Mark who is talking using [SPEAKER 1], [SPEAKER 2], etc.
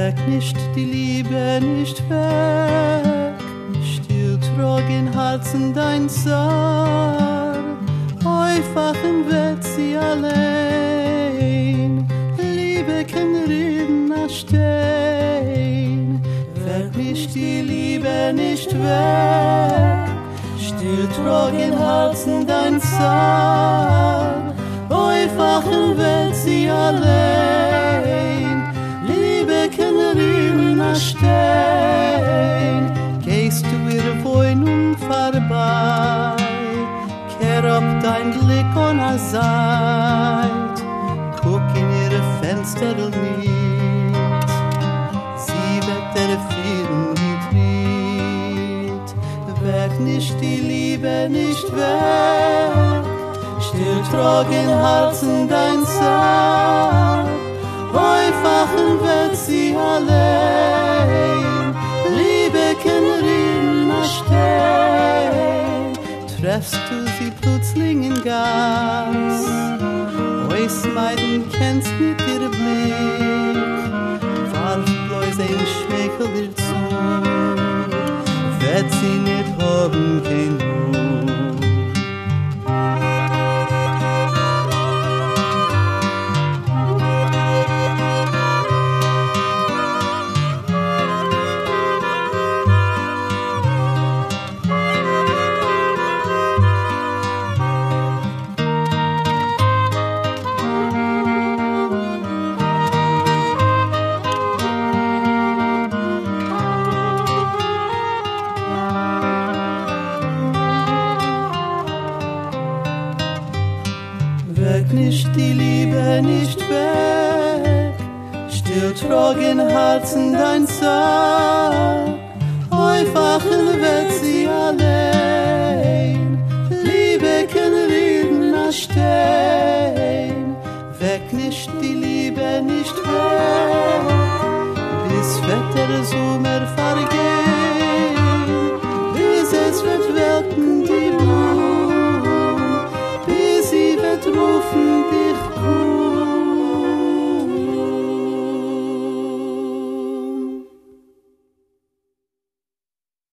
[SPEAKER 1] weg nicht die Liebe, nicht weg, still trog in Herzen dein Zar, einfachen wird sie allein, Liebe kann reden, stehen, weg nicht die Liebe, nicht weg, still trog in Herzen dein Zar, einfachen wird sie allein, Liebe kann reden, stehen, gehst du ihre Wohnung vorbei, kehr ab dein Blick an der Seite, guck in ihre Fenster nicht, sie wird erfinden gedreht, weg nicht die Liebe, nicht weg, still trog in Herzen dein Zar, einfachen wird sie allein, Liebe kann reden, stehen, treffst du sie plötzlich in Gas, ois meiden kennst mit ihr Blick, warf bloß ein Schmeichel dir zu, wird sie nicht haben kein Ruhe. Weg nicht die Liebe, nicht weg, still trog in Herzen dein Zar, einfachen wird sie allein, Liebe kann reden, stehen, weg nicht die Liebe, nicht weg, bis Wetter Sommer vergeht.